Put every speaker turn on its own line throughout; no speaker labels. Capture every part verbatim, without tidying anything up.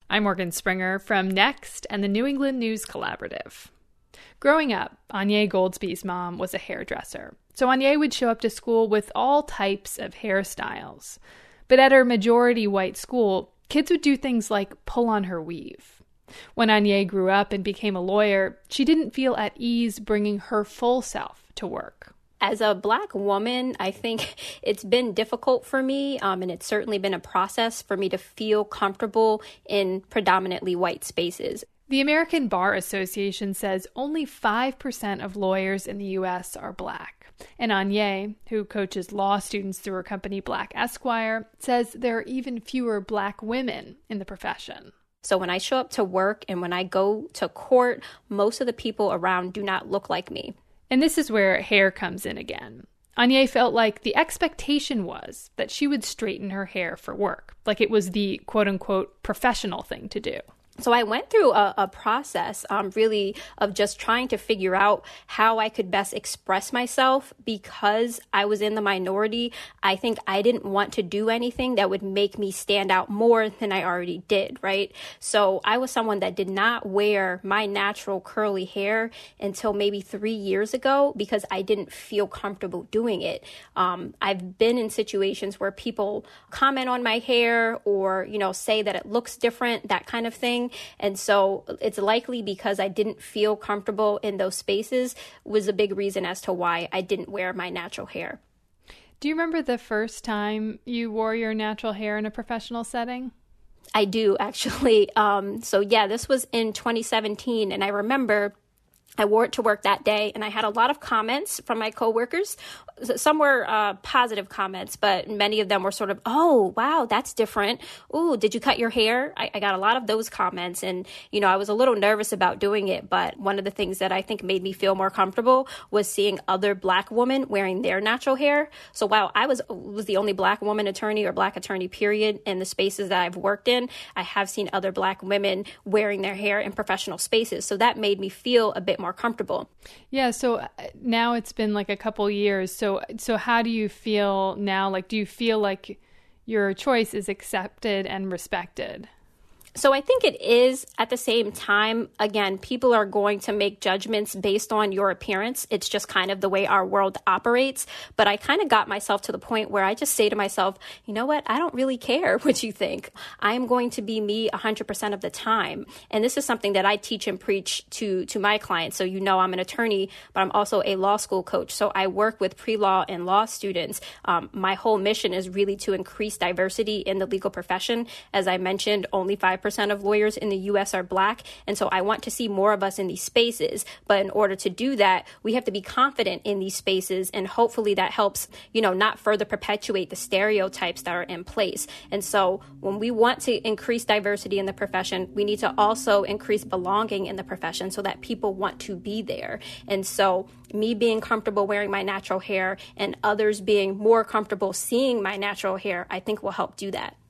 I'm Morgan Springer from Next and the New England News Collaborative. Growing up, Anya Goldsby's mom was a hairdresser, so Anya would show up to school with all types of hairstyles. But at her majority white school, kids would do things like pull on her weave. When Anya grew up and became a lawyer, she didn't feel at ease bringing her full self to work.
As a Black woman, I think it's been difficult for me, um, and it's certainly been a process for me to feel comfortable in predominantly white spaces.
The American Bar Association says only five percent of lawyers in the U S are Black. And Anya, who coaches law students through her company Black Esquire, says there are even fewer Black women in the profession.
So when I show up to work and when I go to court, most of the people around do not look like me.
And this is where hair comes in again. Anya felt like the expectation was that she would straighten her hair for work, like it was the quote-unquote professional thing to do.
So I went through a, a process um, really of just trying to figure out how I could best express myself because I was in the minority. I think I didn't want to do anything that would make me stand out more than I already did, right? So I was someone that did not wear my natural curly hair until maybe three years ago because I didn't feel comfortable doing it. Um, I've been in situations where people comment on my hair or, you know, say that it looks different, that kind of thing. And so it's likely because I didn't feel comfortable in those spaces was a big reason as to why I didn't wear my natural hair.
Do you remember the first time you wore your natural hair in a professional setting?
I do, actually. Um, so yeah, this was in twenty seventeen. And I remember I wore it to work that day, and I had a lot of comments from my coworkers. Some were uh, positive comments, but many of them were sort of, oh, wow, that's different. Ooh, did you cut your hair? I, I got a lot of those comments, and, you know, I was a little nervous about doing it, but one of the things that I think made me feel more comfortable was seeing other Black women wearing their natural hair. So while I was, was the only Black woman attorney or Black attorney, period, in the spaces that I've worked in, I have seen other Black women wearing their hair in professional spaces. So that made me feel a bit more comfortable.
Yeah, so now it's been like a couple years. So so how do you feel now? Like, do you feel like your choice is accepted and respected?
So I think it is. At the same time, again, people are going to make judgments based on your appearance. It's just kind of the way our world operates. But I kind of got myself to the point where I just say to myself, you know what? I don't really care what you think. I am going to be me one hundred percent of the time. And this is something that I teach and preach to, to my clients. So you know I'm an attorney, but I'm also a law school coach. So I work with pre-law and law students. Um, my whole mission is really to increase diversity in the legal profession. As I mentioned, only five percent of lawyers in the U S are Black. And so I want to see more of us in these spaces. But in order to do that, we have to be confident in these spaces. And hopefully that helps, you know, not further perpetuate the stereotypes that are in place. And so when we want to increase diversity in the profession, we need to also increase belonging in the profession so that people want to be there. And so me being comfortable wearing my natural hair and others being more comfortable seeing my natural hair, I think will help do that.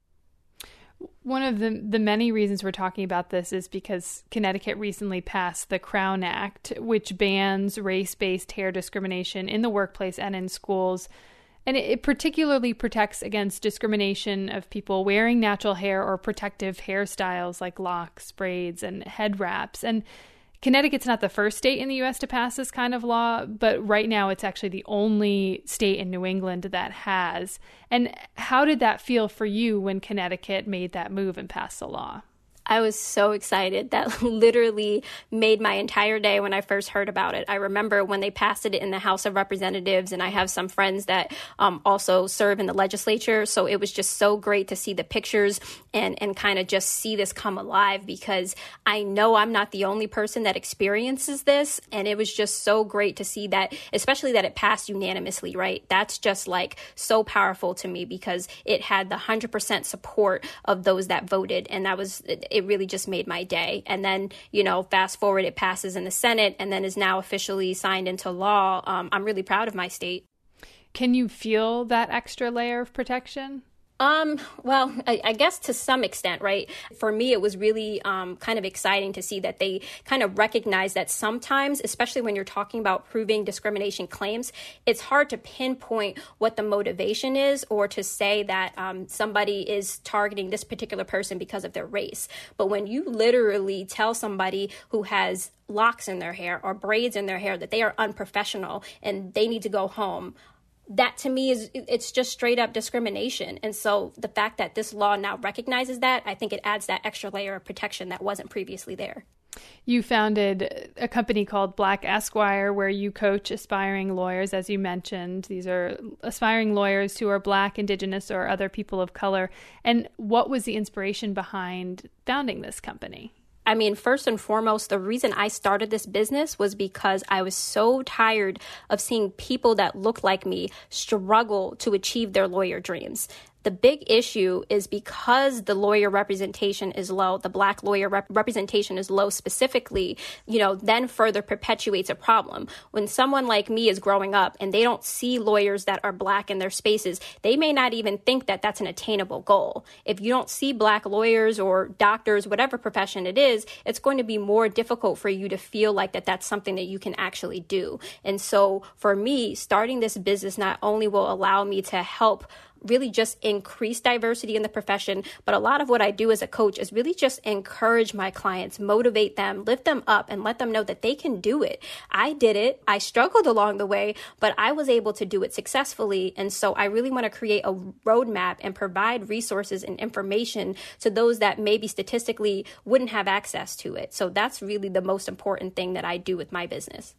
One of the, the many reasons we're talking about this is because Connecticut recently passed the Crown Act, which bans race-based hair discrimination in the workplace and in schools. And it, it particularly protects against discrimination of people wearing natural hair or protective hairstyles like locks, braids, and head wraps. And Connecticut's not the first state in the U S to pass this kind of law, but right now it's actually the only state in New England that has. And how did that feel for you when Connecticut made that move and passed the law?
I was so excited. That literally made my entire day when I first heard about it. I remember when they passed it in the House of Representatives, and I have some friends that um, also serve in the legislature. So it was just so great to see the pictures and, and kind of just see this come alive, because I know I'm not the only person that experiences this. And it was just so great to see that, especially that it passed unanimously, right? That's just like so powerful to me because it had the one hundred percent support of those that voted. And that was it really just made my day. And then, you know, fast forward, it passes in the Senate and then is now officially signed into law. Um, I'm really proud of my state.
Can you feel that extra layer of protection?
Um, well, I, I guess to some extent, right? For me, it was really um, kind of exciting to see that they kind of recognize that sometimes, especially when you're talking about proving discrimination claims, it's hard to pinpoint what the motivation is or to say that um, somebody is targeting this particular person because of their race. But when you literally tell somebody who has locks in their hair or braids in their hair that they are unprofessional and they need to go home, that to me is, it's just straight up discrimination. And so the fact that this law now recognizes that, I think it adds that extra layer of protection that wasn't previously there.
You founded a company called Black Esquire, where you coach aspiring lawyers, as you mentioned. These are aspiring lawyers who are Black, Indigenous, or other people of color. And what was the inspiration behind founding this company?
I mean, first and foremost, the reason I started this business was because I was so tired of seeing people that look like me struggle to achieve their lawyer dreams. The big issue is because the lawyer representation is low, the Black lawyer rep- representation is low specifically, you know, then further perpetuates a problem. When someone like me is growing up and they don't see lawyers that are Black in their spaces, they may not even think that that's an attainable goal. If you don't see Black lawyers or doctors, whatever profession it is, it's going to be more difficult for you to feel like that that's something that you can actually do. And so for me, starting this business not only will allow me to help really just increase diversity in the profession, but a lot of what I do as a coach is really just encourage my clients, motivate them, lift them up, and let them know that they can do it. I did it. I struggled along the way, but I was able to do it successfully. And so I really want to create a roadmap and provide resources and information to those that maybe statistically wouldn't have access to it. So that's really the most important thing that I do with my business.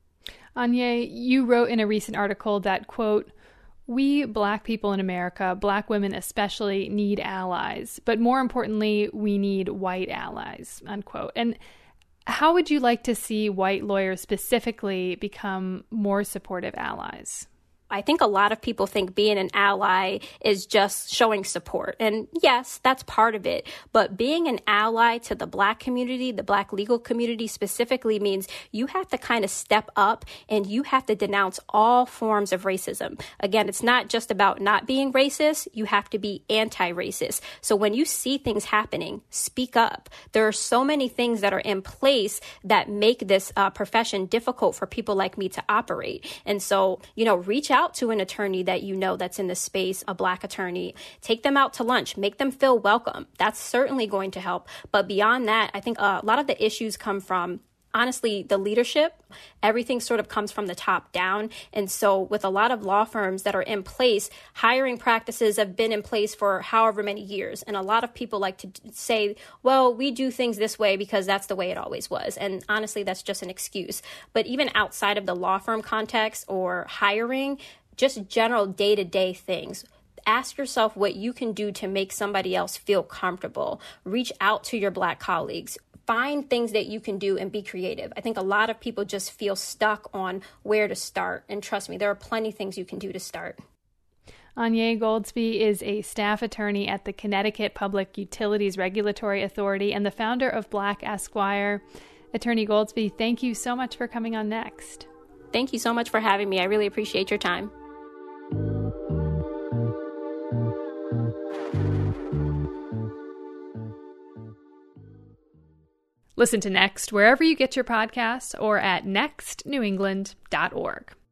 Anya, you wrote in a recent article that, quote, "We Black people in America, Black women especially, need allies, but more importantly, we need white allies," unquote. And how would you like to see white lawyers specifically become more supportive allies?
I think a lot of people think being an ally is just showing support. And yes, that's part of it. But being an ally to the Black community, the Black legal community specifically, means you have to kind of step up and you have to denounce all forms of racism. Again, it's not just about not being racist. You have to be anti-racist. So when you see things happening, speak up. There are so many things that are in place that make this uh, profession difficult for people like me to operate. And so, you know, reach out to an attorney that you know that's in the space, a Black attorney. Take them out to lunch. Make them feel welcome. That's certainly going to help. But beyond that, I think a lot of the issues come from, honestly, the leadership. Everything sort of comes from the top down. And so with a lot of law firms that are in place, hiring practices have been in place for however many years. And a lot of people like to say, well, we do things this way because that's the way it always was. And honestly, that's just an excuse. But even outside of the law firm context or hiring, just general day-to-day things. Ask yourself what you can do to make somebody else feel comfortable. Reach out to your Black colleagues. Find things that you can do and be creative. I think a lot of people just feel stuck on where to start. And trust me, there are plenty of things you can do to start.
Anya Goldsby is a staff attorney at the Connecticut Public Utilities Regulatory Authority and the founder of Black Esquire. Attorney Goldsby, thank you so much for coming on Next.
Thank you so much for having me. I really appreciate your time.
Listen to Next wherever you get your podcasts or at next new england dot org.